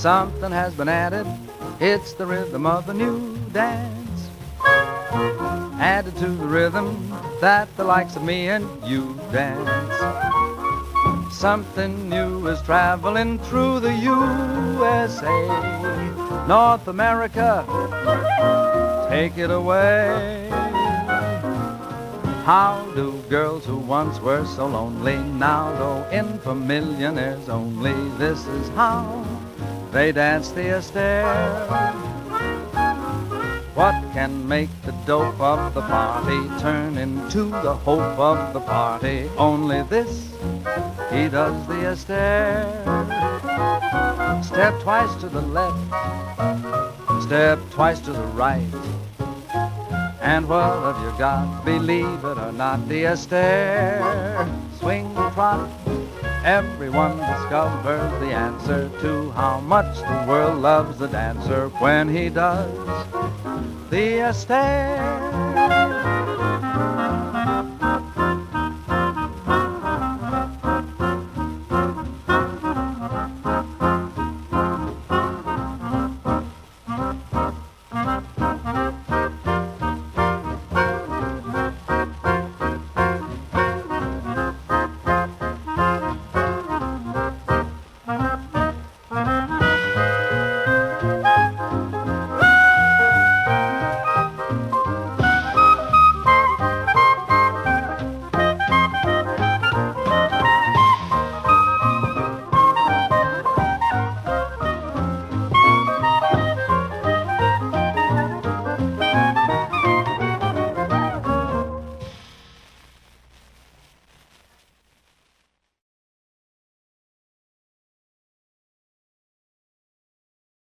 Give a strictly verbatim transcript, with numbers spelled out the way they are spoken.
something has been added. It's the rhythm of a new dance, added to the rhythm that the likes of me and you dance. Something new is traveling through the U S A. North America, take it away. How do girls who once were so lonely now go in for millionaires only? This is how they dance the Astaire. What can make the dope of the party turn into the hope of the party? Only this, he does the Astaire. Step twice to the left, step twice to the right, and what have you got? Believe it or not, the Astaire. Swing trot, everyone discovers the answer to how much the world loves the dancer when he does the Astaire.